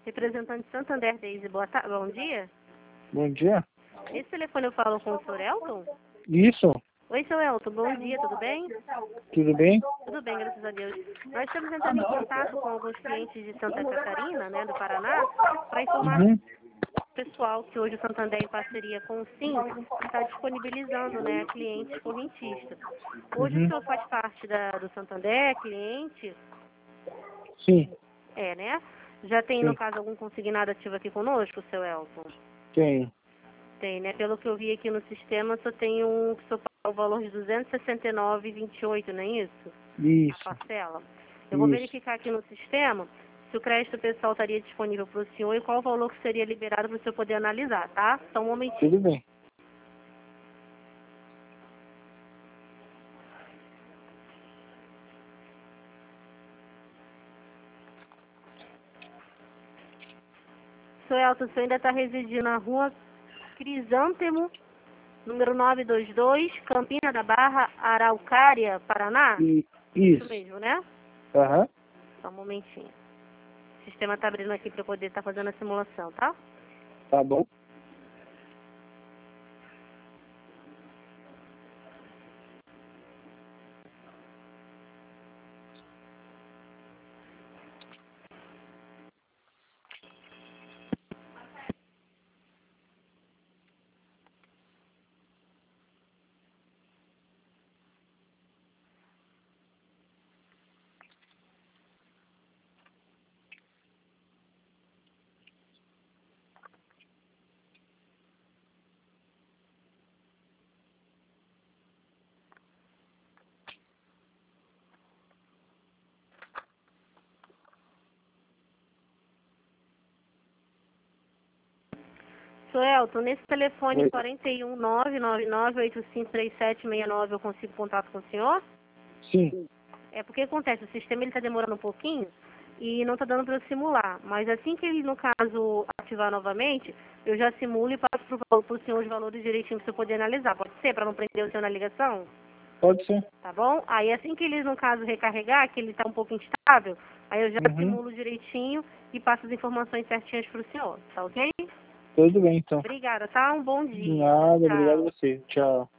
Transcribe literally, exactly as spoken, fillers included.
Representante Santander, Deise, boa tarde, bom dia. Bom dia. Esse telefone eu falo com o senhor Elton? Isso. Oi, senhor Elton, bom dia, tudo bem? Tudo bem? Tudo bem, graças a Deus. Nós estamos entrando em contato com alguns clientes de Santa Catarina, né, do Paraná, para informar Uhum. o pessoal que hoje o Santander, em parceria com o Sim, está disponibilizando, né, clientes correntistas. Hoje o Uhum. senhor faz parte da, do Santander, cliente? Sim, É, né? Já tem, no sim. caso, algum consignado ativo aqui conosco, seu Elton? Tem. Tem, né? Pelo que eu vi aqui no sistema, só tem um que só paga o valor de duzentos e sessenta e nove reais e vinte e oito centavos, não é isso? Isso. A parcela. Eu vou Isso. verificar aqui no sistema se o crédito pessoal estaria disponível para o senhor e qual o valor que seria liberado para o senhor poder analisar, tá? Só um momentinho. Tudo bem. Seu Elton, o senhor ainda está residindo na rua Crisântemo, número novecentos e vinte e dois, Campina da Barra, Araucária, Paraná? E, Isso isso. mesmo, né? Aham. Só um momentinho. O sistema está abrindo aqui para eu poder estar fazendo a simulação, tá? Tá bom. Sou Elton, nesse telefone Oi. quatro um nove nove nove oito cinco três sete seis nove eu consigo contato com o senhor? Sim. É porque acontece, o sistema está demorando um pouquinho e não está dando para eu simular. Mas assim que ele, no caso, ativar novamente, eu já simulo e passo para o senhor os valores direitinho para o senhor poder analisar. Pode ser, para não prender o senhor na ligação? Pode ser. Tá bom? Aí assim que ele, no caso, recarregar, que ele está um pouco instável, aí eu já Uhum. simulo direitinho e passo as informações certinhas para o senhor. Tá ok? Tudo bem, então. Obrigada, tá? Um bom De dia. nada. Obrigado a Tchau. você. Tchau.